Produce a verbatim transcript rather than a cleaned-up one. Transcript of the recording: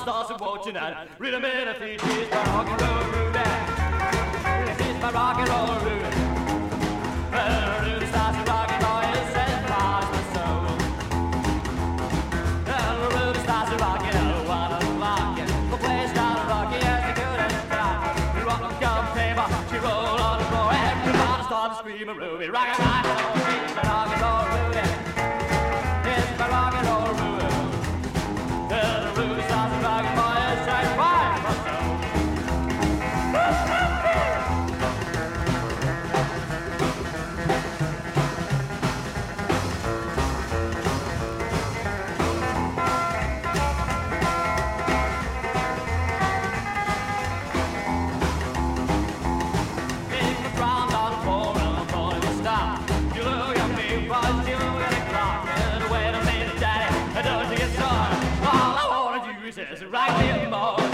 starts watching and rhythm in a feet, she's my rock and roll Ruby. She's my rock and roll Ruby. Well, Ruby starts to rock and roll, it says flies my soul. Well, Ruby starts to rock it, oh, what a rock it. The place started rocking as they couldn't stop. We rock on gum paper, she rolled on the floor, everybody started screaming Ruby. Rock and rock and roll, she's my rock and roll Ruby. It's my rock and roll Ruby. Well, the Ruby starts to rock and roll, it says flies my soul. Right here, more.